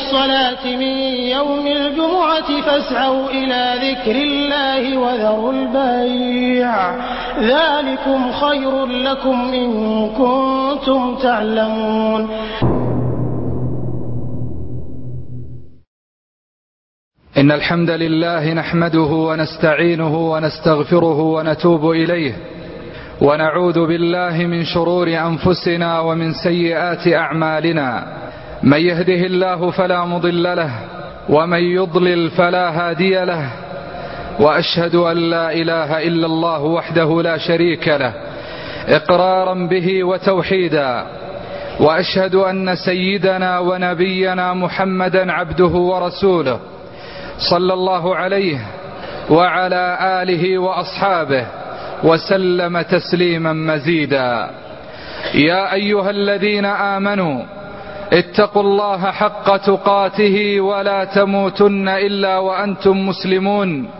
الصلاة من يوم الجمعة فاسعوا إلى ذكر الله وذروا البيع ذلكم خير لكم إن كنتم تعلمون. إن الحمد لله نحمده ونستعينه ونستغفره ونتوب إليه ونعوذ بالله من شرور أنفسنا ومن سيئات أعمالنا. من يهده الله فلا مضل له ومن يضلل فلا هادي له، وأشهد أن لا إله إلا الله وحده لا شريك له إقرارا به وتوحيدا، وأشهد أن سيدنا ونبينا محمدا عبده ورسوله صلى الله عليه وعلى آله وأصحابه وسلم تسليما مزيدا. يا أيها الذين آمنوا اتقوا الله حق تقاته ولا تموتن إلا وأنتم مسلمون.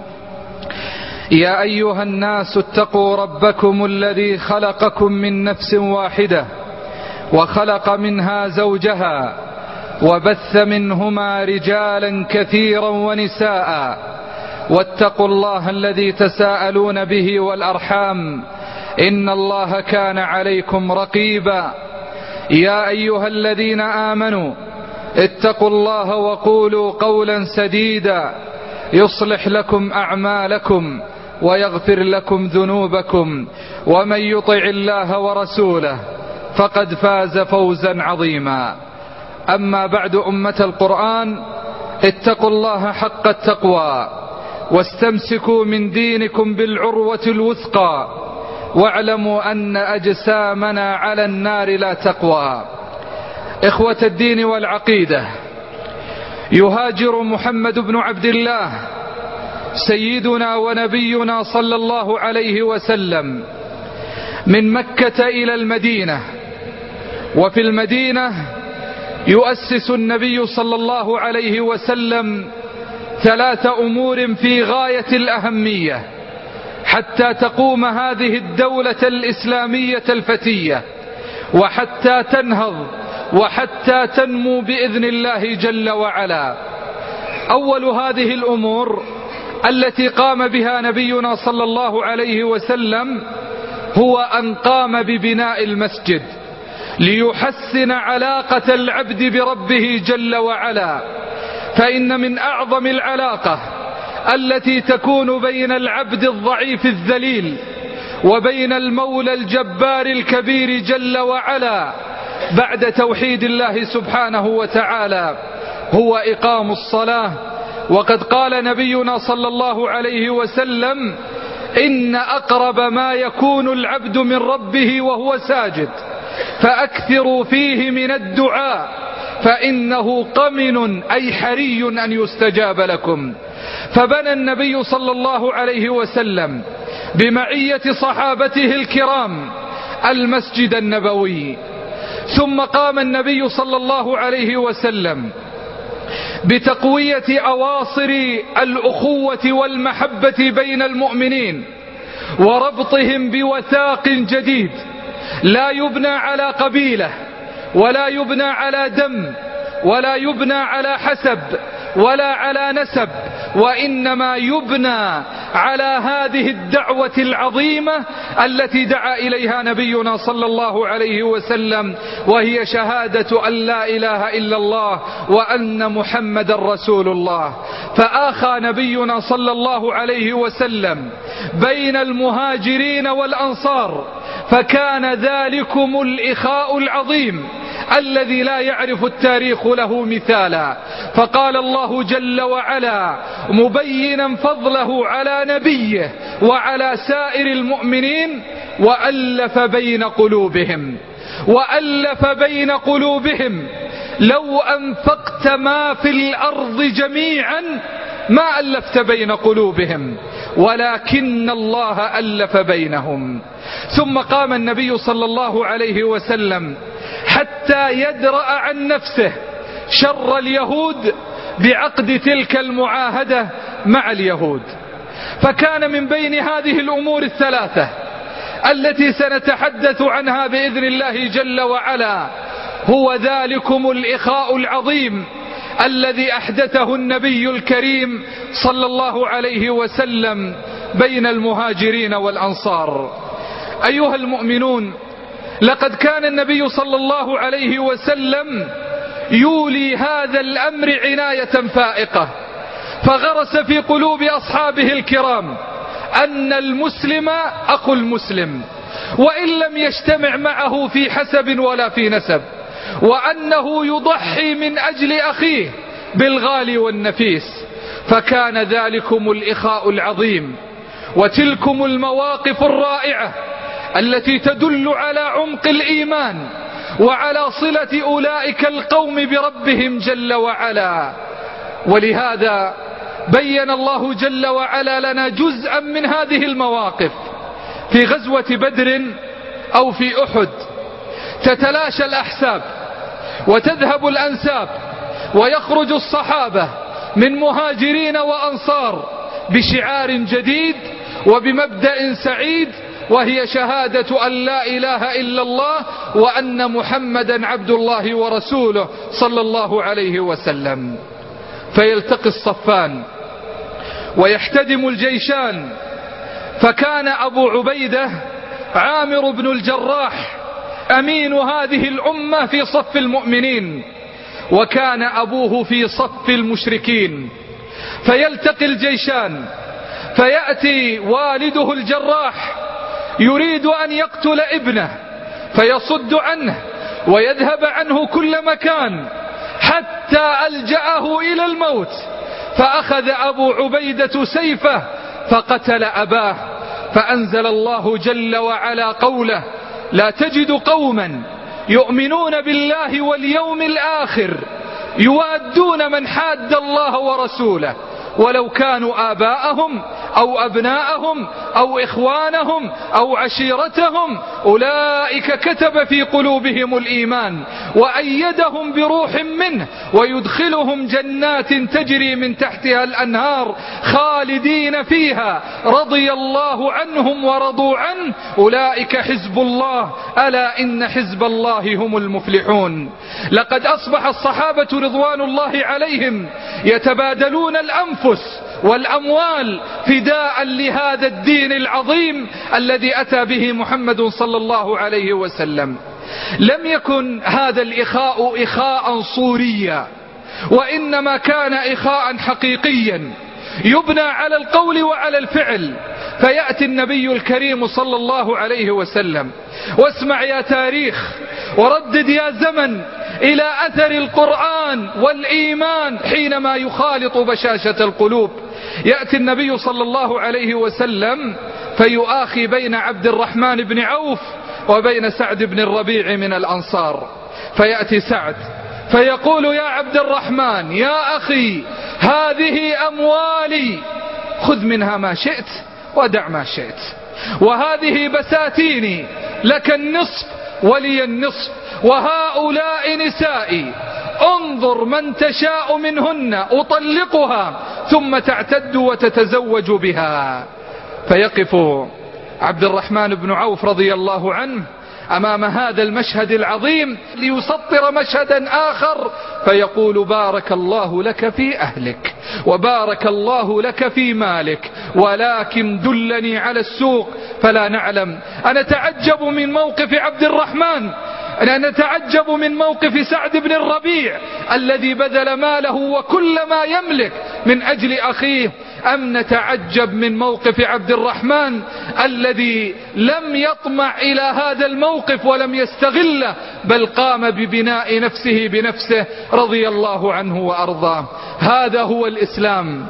يا أيها الناس اتقوا ربكم الذي خلقكم من نفس واحدة وخلق منها زوجها وبث منهما رجالا كثيرا ونساء، واتقوا الله الذي تساءلون به والأرحام إن الله كان عليكم رقيبا. يا أيها الذين آمنوا اتقوا الله وقولوا قولا سديدا يصلح لكم أعمالكم ويغفر لكم ذنوبكم، ومن يطع الله ورسوله فقد فاز فوزا عظيما. أما بعد، أمة القرآن، اتقوا الله حق التقوى واستمسكوا من دينكم بالعروة الوثقى، واعلموا أن أجسامنا على النار لا تقوى. إخوة الدين والعقيدة، يهاجر محمد بن عبد الله سيدنا ونبينا صلى الله عليه وسلم من مكة إلى المدينة، وفي المدينة يؤسس النبي صلى الله عليه وسلم 3 أمور في غاية الأهمية حتى تقوم هذه الدولة الإسلامية الفتية، وحتى تنهض وحتى تنمو بإذن الله جل وعلا. أول هذه الأمور التي قام بها نبينا صلى الله عليه وسلم هو أن قام ببناء المسجد ليحسن علاقة العبد بربه جل وعلا. فإن من أعظم العلاقة التي تكون بين العبد الضعيف الذليل وبين المولى الجبار الكبير جل وعلا بعد توحيد الله سبحانه وتعالى هو إقام الصلاة. وقد قال نبينا صلى الله عليه وسلم: إن أقرب ما يكون العبد من ربه وهو ساجد فأكثروا فيه من الدعاء فإنه قمن أي حري أن يستجاب لكم. فبنى النبي صلى الله عليه وسلم بمعية صحابته الكرام المسجد النبوي، ثم قام النبي صلى الله عليه وسلم بتقوية أواصر الأخوة والمحبة بين المؤمنين وربطهم بوثاق جديد لا يبنى على قبيلة ولا يبنى على دم ولا يبنى على حسب ولا على نسب، وإنما يبنى على هذه الدعوة العظيمة التي دعا إليها نبينا صلى الله عليه وسلم، وهي شهادة أن لا إله إلا الله وأن محمد رسول الله. فآخى نبينا صلى الله عليه وسلم بين المهاجرين والأنصار، فكان ذلكم الإخاء العظيم الذي لا يعرف التاريخ له مثالا. فقال الله جل وعلا مبينا فضله على نبيه وعلى سائر المؤمنين: وألف بين قلوبهم لو أنفقت ما في الأرض جميعا ما ألفت بين قلوبهم ولكن الله ألف بينهم. ثم قام النبي صلى الله عليه وسلم حتى يدرأ عن نفسه شر اليهود بعقد تلك المعاهدة مع اليهود. فكان من بين هذه الأمور الثلاثة التي سنتحدث عنها بإذن الله جل وعلا هو ذلكم الإخاء العظيم الذي أحدثه النبي الكريم صلى الله عليه وسلم بين المهاجرين والأنصار. أيها المؤمنون، لقد كان النبي صلى الله عليه وسلم يولي هذا الأمر عناية فائقة، فغرس في قلوب أصحابه الكرام أن المسلم أخو المسلم وإن لم يجتمع معه في حسب ولا في نسب، وأنه يضحي من أجل أخيه بالغالي والنفيس. فكان ذلكم الإخاء العظيم وتلكم المواقف الرائعة التي تدل على عمق الإيمان وعلى صلة أولئك القوم بربهم جل وعلا. ولهذا بين الله جل وعلا لنا جزءا من هذه المواقف في غزوة بدر أو في أحد. تتلاشى الأحساب وتذهب الأنساب ويخرج الصحابة من مهاجرين وأنصار بشعار جديد وبمبدأ سعيد، وهي شهادة أن لا إله إلا الله وأن محمدا عبد الله ورسوله صلى الله عليه وسلم. فيلتقي الصفان ويحتدم الجيشان. فكان أبو عبيدة عامر بن الجراح أمين هذه الأمة في صف المؤمنين، وكان أبوه في صف المشركين. فيلتقي الجيشان، فيأتي والده الجراح يريد أن يقتل ابنه، فيصد عنه ويذهب عنه كل مكان حتى ألجأه إلى الموت، فأخذ أبو عبيدة سيفه فقتل أباه. فأنزل الله جل وعلا قوله: لا تجد قوما يؤمنون بالله واليوم الآخر يوادون من حاد الله ورسوله ولو كانوا آباءهم أو أبناءهم أو إخوانهم أو عشيرتهم أولئك كتب في قلوبهم الإيمان وأيدهم بروح منه ويدخلهم جنات تجري من تحتها الأنهار خالدين فيها رضي الله عنهم ورضوا عنه أولئك حزب الله ألا إن حزب الله هم المفلحون. لقد أصبح الصحابة رضوان الله عليهم يتبادلون الأنفس والأموال فداء لهذا الدين العظيم الذي أتى به محمد صلى الله عليه وسلم. لم يكن هذا الإخاء إخاء صوريا، وإنما كان إخاء حقيقيا يبنى على القول وعلى الفعل. فيأتي النبي الكريم صلى الله عليه وسلم، واسمع يا تاريخ وردد يا زمن إلى أثر القرآن والإيمان حينما يخالط بشاشة القلوب. يأتي النبي صلى الله عليه وسلم فيؤاخي بين عبد الرحمن بن عوف وبين سعد بن الربيع من الأنصار. فيأتي سعد فيقول: يا عبد الرحمن يا أخي، هذه أموالي، خذ منها ما شئت ودع ما شئت، وهذه بساتيني، لك النصف ولي النصف، وهؤلاء نسائي، انظر من تشاء منهن أطلقها ثم تعتد وتتزوج بها. فيقف عبد الرحمن بن عوف رضي الله عنه أمام هذا المشهد العظيم ليسطر مشهدا آخر فيقول: بارك الله لك في أهلك وبارك الله لك في مالك، ولكن دلني على السوق فلا نعلم. أنا أتعجب من موقف عبد الرحمن، أنا أتعجب من موقف سعد بن الربيع الذي بذل ماله وكل ما يملك من أجل أخيه، أم نتعجب من موقف عبد الرحمن الذي لم يطمع إلى هذا الموقف ولم يستغله، بل قام ببناء نفسه بنفسه رضي الله عنه وأرضاه. هذا هو الإسلام،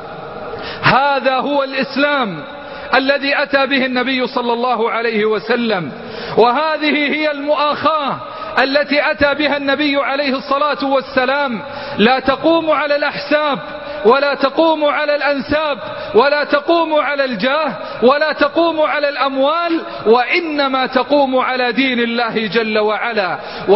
هذا هو الإسلام الذي أتى به النبي صلى الله عليه وسلم، وهذه هي المؤاخاة التي أتى بها النبي عليه الصلاة والسلام. لا تقوم على الأحساب ولا تقوم على الأنساب ولا تقوم على الجاه ولا تقوم على الأموال، وإنما تقوم على دين الله جل وعلا.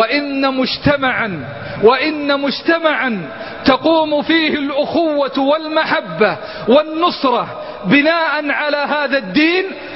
وإن مجتمعا تقوم فيه الأخوة والمحبة والنصرة بناء على هذا الدين،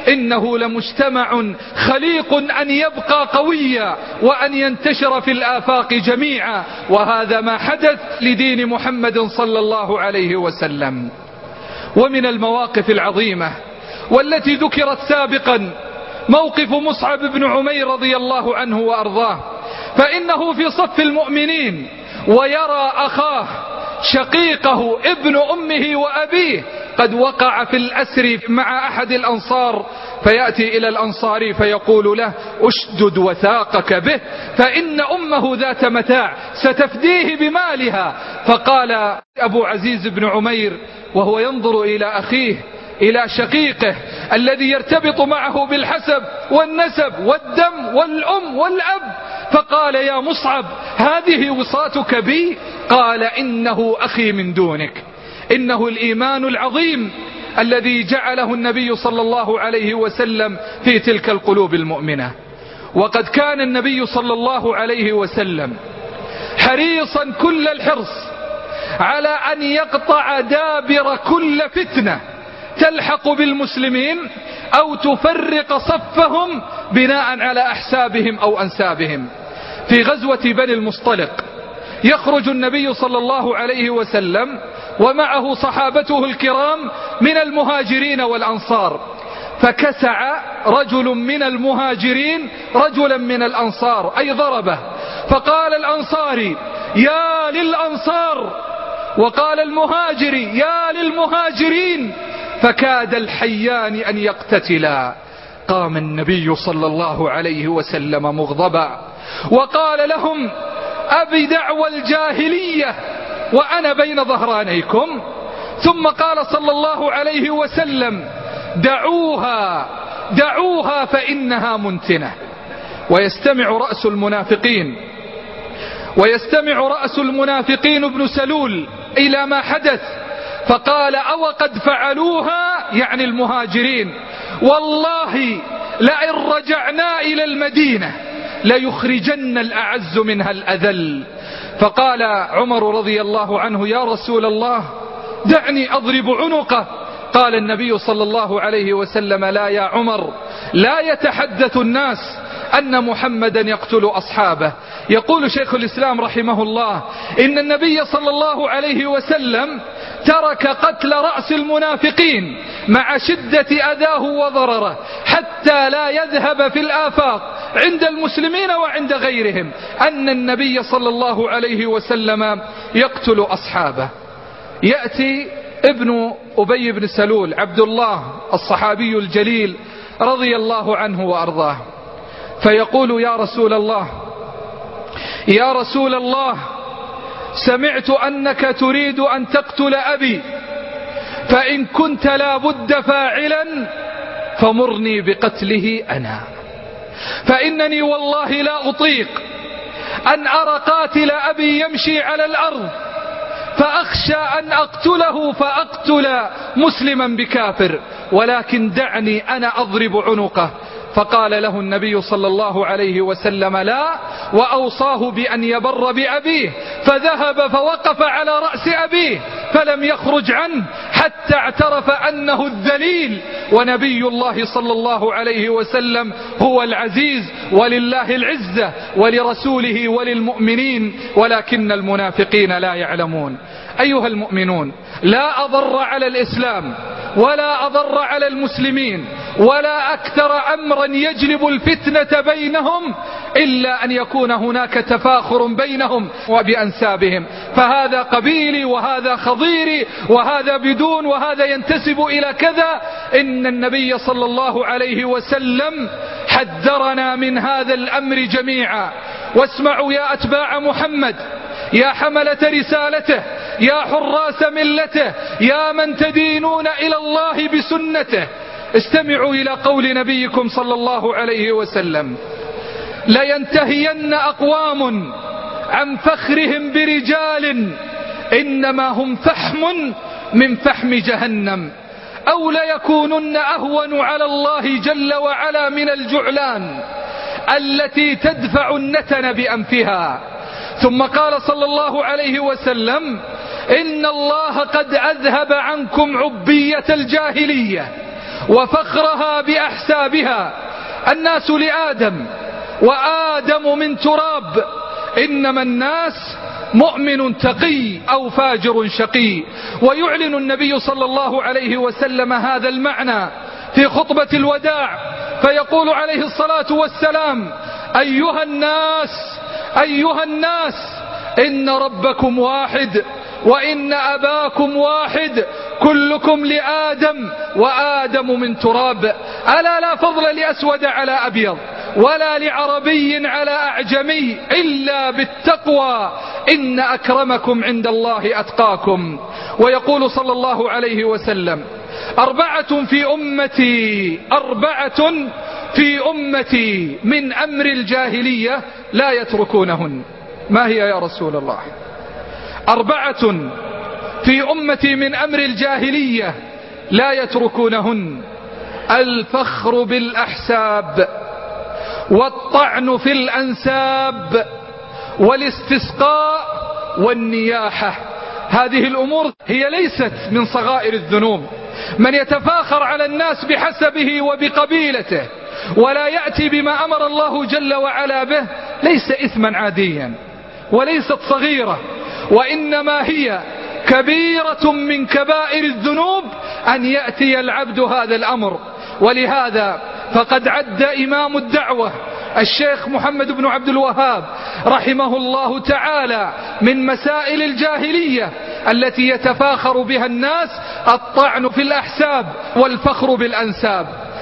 إنه لمجتمع خليق أن يبقى قويا وأن ينتشر في الآفاق جميعا، وهذا ما حدث لدين محمد صلى الله عليه وسلم. ومن المواقف العظيمة والتي ذكرت سابقا موقف مصعب بن عمير رضي الله عنه وأرضاه، فإنه في صف المؤمنين ويرى أخاه شقيقه ابن أمه وأبيه قد وقع في الأسر مع أحد الأنصار، فيأتي إلى الأنصاري فيقول له أشدد وثاقك به فإن أمه ذات متاع ستفديه بمالها. فقال أبو عزيز بن عمير وهو ينظر إلى أخيه، إلى شقيقه الذي يرتبط معه بالحسب والنسب والدم والأم والأب، فقال يا مصعب هذه وصاتك بي؟ قال إنه أخي من دونك. إنه الإيمان العظيم الذي جعله النبي صلى الله عليه وسلم في تلك القلوب المؤمنة. وقد كان النبي صلى الله عليه وسلم حريصا كل الحرص على أن يقطع دابر كل فتنة تلحق بالمسلمين أو تفرق صفهم بناء على أحسابهم أو أنسابهم. في غزوة بني المصطلق يخرج النبي صلى الله عليه وسلم ومعه صحابته الكرام من المهاجرين والأنصار، فكسع رجل من المهاجرين رجلا من الأنصار أي ضربه، فقال الأنصاري يا للأنصار، وقال المهاجري يا للمهاجرين، فكاد الحيان أن يقتتلا. قام النبي صلى الله عليه وسلم مغضبا وقال لهم أبي دعوى الجاهلية وأنا بين ظهرانيكم؟ ثم قال صلى الله عليه وسلم دعوها فإنها منتنة. ويستمع رأس المنافقين ابن سلول إلى ما حدث، فقال أو قد فعلوها يعني المهاجرين والله لئن رجعنا إلى المدينة ليخرجن الأعز منها الأذل. فقال عمر رضي الله عنه يا رسول الله دعني أضرب عنقه. قال النبي صلى الله عليه وسلم لا يا عمر، لا يتحدث الناس أن محمدا يقتل أصحابه. يقول شيخ الإسلام رحمه الله إن النبي صلى الله عليه وسلم ترك قتل رأس المنافقين مع شدة أذاه وضرره حتى لا يذهب في الآفاق عند المسلمين وعند غيرهم أن النبي صلى الله عليه وسلم يقتل أصحابه. يأتي ابن أبي بن سلول عبد الله الصحابي الجليل رضي الله عنه وأرضاه، فيقول يا رسول الله سمعت أنك تريد أن تقتل أبي، فإن كنت لا بد فاعلا فمرني بقتله أنا، فإنني والله لا أطيق أن أرى قاتل أبي يمشي على الأرض فأخشى أن أقتله فأقتل مسلما بكافر، ولكن دعني أنا أضرب عنقه. فقال له النبي صلى الله عليه وسلم لا، وأوصاه بأن يبر بأبيه، فذهب فوقف على رأس أبيه فلم يخرج عنه حتى اعترف أنه الذليل، ونبي الله صلى الله عليه وسلم هو العزيز ولله العزة ولرسوله وللمؤمنين ولكن المنافقين لا يعلمون. أيها المؤمنون لا أضر على الإسلام ولا أضر على المسلمين ولا أكثر أمرا يجلب الفتنة بينهم إلا أن يكون هناك تفاخر بينهم وبأنسابهم، فهذا قبيلي وهذا خضيري وهذا بدون وهذا ينتسب إلى كذا. إن النبي صلى الله عليه وسلم حذرنا من هذا الأمر جميعا. واسمعوا يا أتباع محمد، يا حملة رسالته، يا حراس ملته، يا من تدينون إلى الله بسنته، استمعوا إلى قول نبيكم صلى الله عليه وسلم لينتهين أقوام عن فخرهم برجال إنما هم فحم من فحم جهنم، أو ليكونن أهون على الله جل وعلا من الجعلان التي تدفع النتن بأنفها. ثم قال صلى الله عليه وسلم إن الله قد أذهب عنكم عبية الجاهلية وفخرها بأحسابها. الناس لآدم وآدم من تراب، إنما الناس مؤمن تقي أو فاجر شقي. ويعلن النبي صلى الله عليه وسلم هذا المعنى في خطبة الوداع، فيقول عليه الصلاة والسلام: أيها الناس إن ربكم واحد وإن أباكم واحد، كلكم لآدم وآدم من تراب. ألا لا فضل لأسود على أبيض ولا لعربي على أعجمي إلا بالتقوى، إن أكرمكم عند الله أتقاكم. ويقول صلى الله عليه وسلم: أربعة في أمتي من أمر الجاهلية لا يتركونهن. ما هي يا رسول الله؟ 4 في أمتي من أمر الجاهلية لا يتركونهن: الفخر بالأحساب، والطعن في الأنساب، والاستسقاء، والنياحة. هذه الأمور هي ليست من صغائر الذنوب. من يتفاخر على الناس بحسبه وبقبيلته ولا يأتي بما أمر الله جل وعلا به ليس إثما عاديا وليست صغيرة، وإنما هي كبيرة من كبائر الذنوب أن يأتي العبد هذا الأمر. ولهذا فقد عد إمام الدعوة الشيخ محمد بن عبد الوهاب رحمه الله تعالى من مسائل الجاهلية التي يتفاخر بها الناس الطعن في الأحساب والفخر بالأنساب،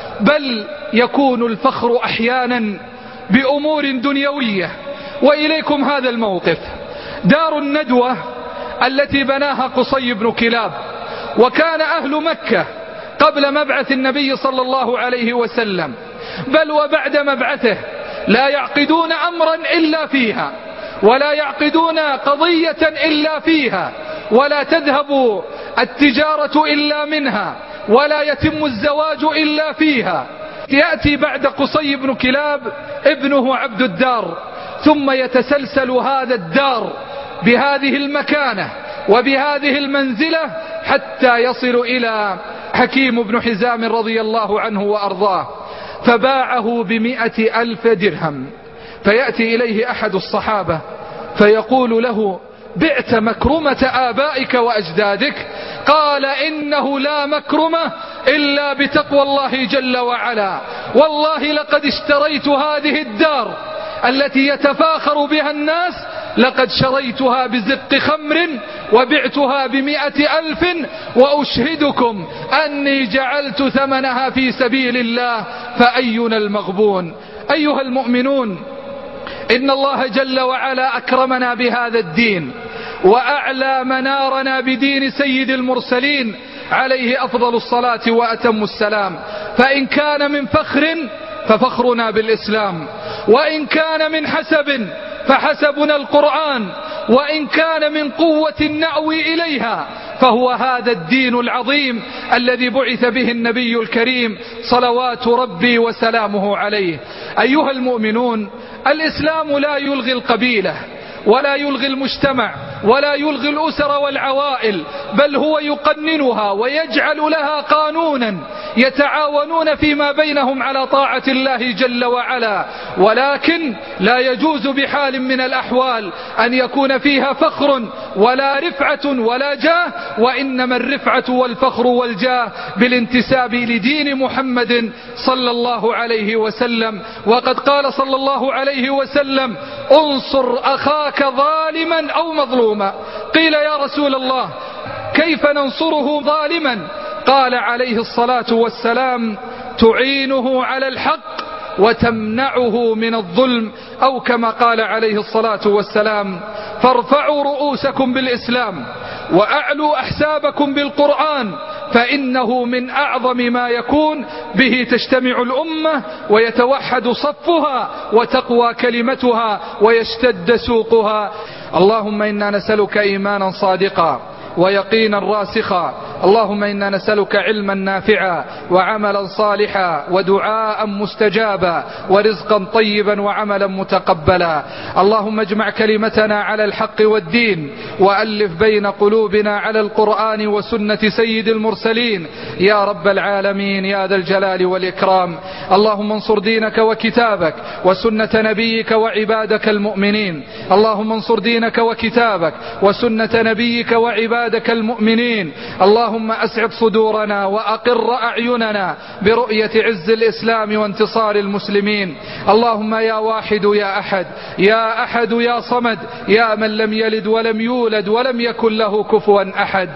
بل يكون الفخر أحيانا بأمور دنيوية. وإليكم هذا الموقف: دار الندوة التي بناها قصي بن كلاب، وكان أهل مكة قبل مبعث النبي صلى الله عليه وسلم بل وبعد مبعثه لا يعقدون أمرا إلا فيها، ولا يعقدون قضية إلا فيها، ولا تذهب التجارة إلا منها، ولا يتم الزواج إلا فيها. يأتي بعد قصي بن كلاب ابنه عبد الدار، ثم يتسلسل هذا الدار بهذه المكانة وبهذه المنزلة حتى يصل إلى حكيم بن حزام رضي الله عنه وأرضاه، فباعه ب100,000 درهم. فيأتي إليه أحد الصحابة فيقول له: بعت مكرمة آبائك وأجدادك؟ قال: إنه لا مكرمة إلا بتقوى الله جل وعلا، والله لقد اشتريت هذه الدار التي يتفاخر بها الناس، لقد شريتها بزق خمر وبعتها ب100,000، وأشهدكم أني جعلت ثمنها في سبيل الله، فأينا المغبون. أيها المؤمنون، إن الله جل وعلا أكرمنا بهذا الدين وأعلى منارنا بدين سيد المرسلين عليه أفضل الصلاة وأتم السلام. فإن كان من فخر ففخرنا بالإسلام، وإن كان من حسب فحسبنا القرآن، وإن كان من قوة نأوي إليها فهو هذا الدين العظيم الذي بعث به النبي الكريم صلوات ربي وسلامه عليه. أيها المؤمنون، الإسلام لا يلغي القبيلة ولا يلغي المجتمع ولا يلغي الأسر والعوائل، بل هو يقننها ويجعل لها قانونا يتعاونون فيما بينهم على طاعة الله جل وعلا، ولكن لا يجوز بحال من الأحوال أن يكون فيها فخر ولا رفعة ولا جاه، وإنما الرفعة والفخر والجاه بالانتساب لدين محمد صلى الله عليه وسلم. وقد قال صلى الله عليه وسلم: انصر أخاك ظالما أو مظلوما. قيل: يا رسول الله، كيف ننصره ظالما؟ قال عليه الصلاة والسلام: تعينه على الحق وتمنعه من الظلم، أو كما قال عليه الصلاة والسلام: فارفعوا رؤوسكم بالإسلام وأعلوا أحسابكم بالقرآن، فإنه من أعظم ما يكون به تجتمع الأمة ويتوحد صفها وتقوى كلمتها ويشتد سوقها. اللهم إنا نسألك إيمانا صادقا ويقينا راسخا اللهم إنا نسألك علما نافعا وعملا صالحا ودعاء مستجابا ورزقا طيبا وعملا متقبلا. اللهم اجمع كلمتنا على الحق والدين وألف بين قلوبنا على القرآن وسنة سيد المرسلين يا رب العالمين يا ذا الجلال والإكرام. اللهم انصر دينك وكتابك وسنة نبيك وعبادك المؤمنين. اللهم انصر دينك وكتابك وسنة نبيك وعبادك المؤمنين. اللهم أسعد صدورنا وأقر أعيننا برؤية عز الإسلام وانتصار المسلمين. اللهم يا واحد يا أحد يا أحد يا صمد يا من لم يلد ولم يولد ولم يكن له كفوا أحد،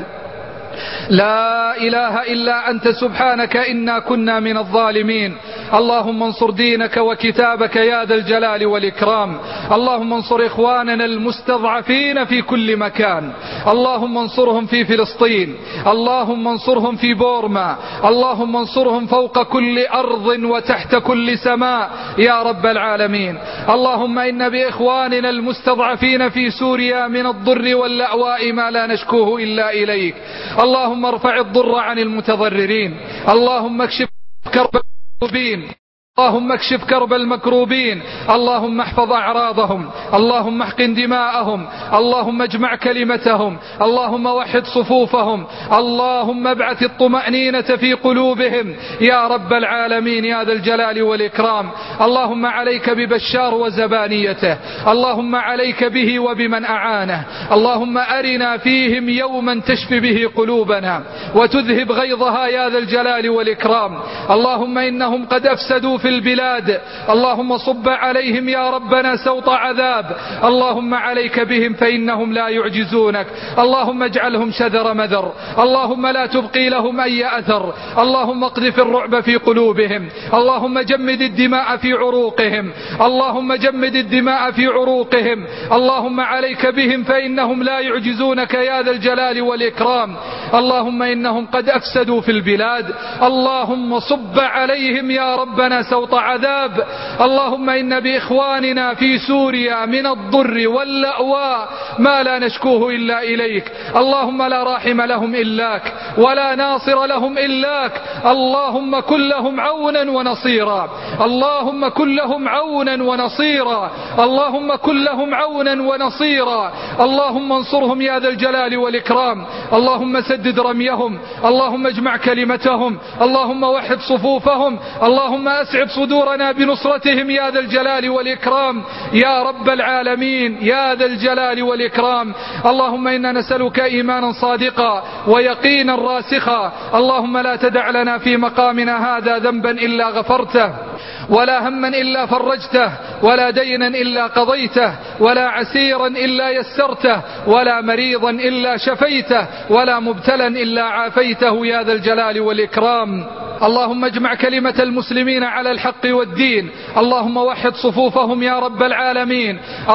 لا إله إلا أنت سبحانك إنا كنا من الظالمين. اللهم انصر دينك وكتابك يا ذا الجلال والإكرام. اللهم انصر إخواننا المستضعفين في كل مكان. اللهم انصرهم في فلسطين، اللهم انصرهم في بورما، اللهم انصرهم فوق كل أرض وتحت كل سماء يا رب العالمين. اللهم إن بإخواننا المستضعفين في سوريا من الضر واللأواء ما لا نشكوه إلا إليك. اللهم ارفع الضر عن المتضررين. اللهم اكشف كرب المكروبين. اللهم اكشف كرب المكروبين. اللهم احفظ أعراضهم. اللهم احقن دماءهم. اللهم اجمع كلمتهم. اللهم وحد صفوفهم. اللهم ابعث الطمأنينة في قلوبهم يا رب العالمين يا ذا الجلال والإكرام. اللهم عليك ببشار وزبانيته. اللهم عليك به وبمن أعانه. اللهم أرنا فيهم يوما تشفي به قلوبنا وتذهب غيظها يا ذا الجلال والإكرام. اللهم إنهم قد أفسدوا في البلاد. اللهم صب عليهم يا ربنا سوط عذاب. اللهم عليك بهم فإنهم لا يعجزونك. اللهم اجعلهم شذر مذر. اللهم لا تبقي لهم أي أثر. اللهم اقذف الرعب في قلوبهم. اللهم جمد الدماء في عروقهم. اللهم جمد الدماء في عروقهم. اللهم عليك بهم فإنهم لا يعجزونك يا ذا الجلال والإكرام. اللهم إنهم قد أفسدوا في البلاد. اللهم صب عليهم يا ربنا سوط عذاب. اللهم إن بإخواننا في سوريا من الضر واللأواء ما لا نشكوه إلا إليك. اللهم لا راحم لهم إلاك ولا ناصر لهم إلاك. اللهم كن لهم عونا ونصيرا. اللهم كن لهم عونا ونصيرا. اللهم كن لهم عونا ونصيرا. اللهم انصرهم يا ذا الجلال والإكرام. اللهم سدد رميهم. اللهم اجمع كلمتهم. اللهم وحد صفوفهم. اللهم أسعد صدورنا بنصرتهم يا ذا الجلال والإكرام يا رب العالمين يا ذا الجلال والإكرام. اللهم إنا نسألك إيمانا صادقا ويقينا راسخا. اللهم لا تدع لنا في مقامنا هذا ذنبا إلا غفرته ولا هما إلا فرجته ولا دينا إلا قضيته ولا عسيرا إلا يسرته ولا مريضا إلا شفيته ولا مبتلا إلا عافيته يا ذا الجلال والإكرام. اللهم اجمع كلمة المسلمين على الحق والدين. اللهم وحد صفوفهم يا رب العالمين.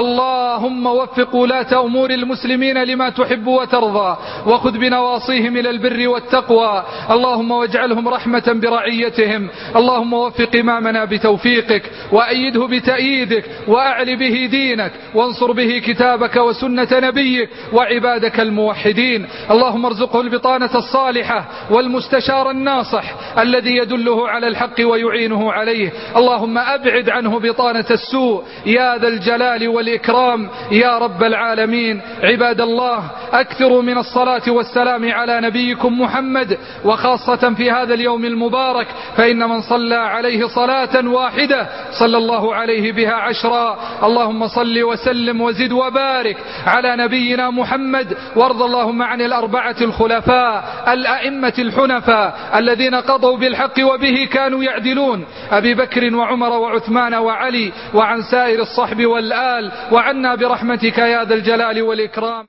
اللهم وفق ولاة أمور المسلمين لما تحب وترضى وخذ بنواصيهم إلى البر والتقوى. اللهم واجعلهم رحمة برعيتهم. اللهم وفق إمامنا بتوفيقك وأيده بتأييدك وأعل به دينك وانصر به كتابك وسنة نبيك وعبادك الموحدين. اللهم ارزقه البطانة الصالحة والمستشار الناصح الذي يدله على الحق ويعينه عليه. اللهم أبعد عنه بطانة السوء يا ذا الجلال والإكرام يا رب العالمين. عباد الله، أكثروا من الصلاة والسلام على نبيكم محمد، وخاصة في هذا اليوم المبارك، فإن من صلى عليه صلاة واحدة صلى الله عليه بها 10. اللهم صل وسلم وزد وبارك على نبينا محمد. وارض اللهم عن الأربعة الخلفاء الأئمة الحنفاء الذين قضوا بالحق وبه كانوا يعدلون، أبي بكر وعمر وعثمان وعلي، وعن سائر الصحب والآل، وعنا برحمتك يا ذا الجلال والإكرام.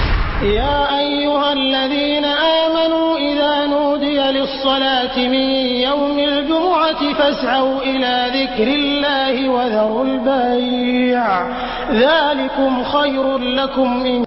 يا أيها الذين آمنوا إذا نودي للصلاة من يوم الجمعة فاسعوا إلى ذكر الله وذروا البيع ذلكم خير لكم إن